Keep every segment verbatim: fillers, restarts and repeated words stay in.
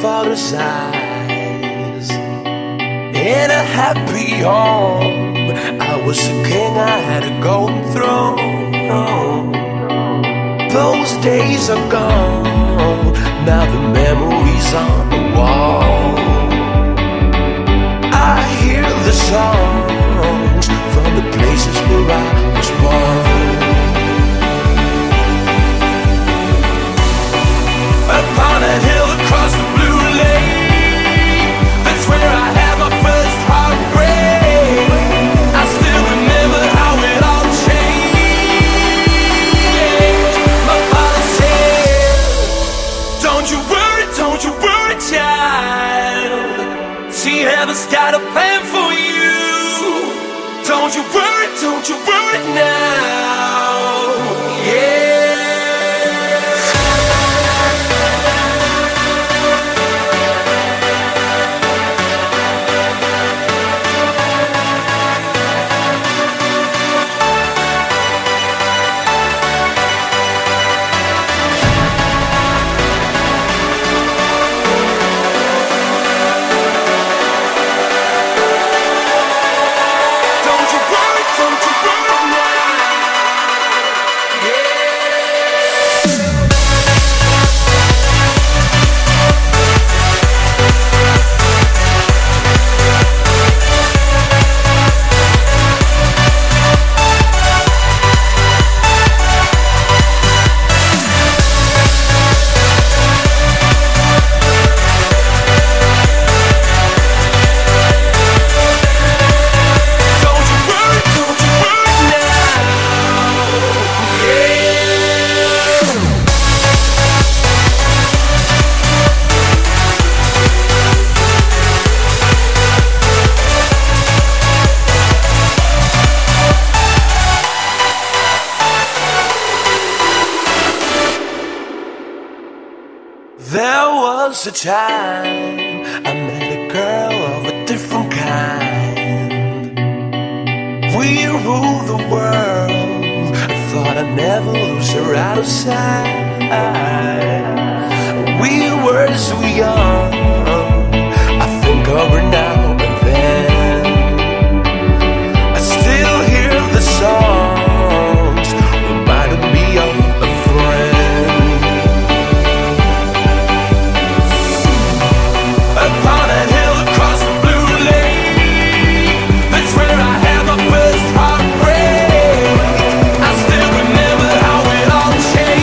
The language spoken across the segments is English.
father's eyes. In a happy home, I was a king, I had a golden throne. Those days are gone, now the memories on the wall. I hear the songs from the places where I was born. Upon a hill across the blue lake, that's where I had my first heartbreak. I still remember how it all changed. My father said, don't you worry, don't you worry, child. See, heaven's got a plan for you. Don't you worry, don't you worry now. Yeah. There was a time I met a girl of a different kind. We ruled the world. I thought I'd never lose her out of sight. We were so young. I think of her now and then. I still hear the songs reminding me of a friend. Upon a hill across the blue lake, that's where I had my first heartbreak. I still remember how it all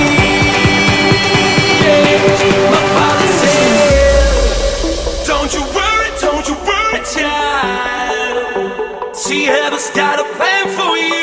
changed. My father said, don't you worry, don't you worry, child. See, heaven's got a plan for you.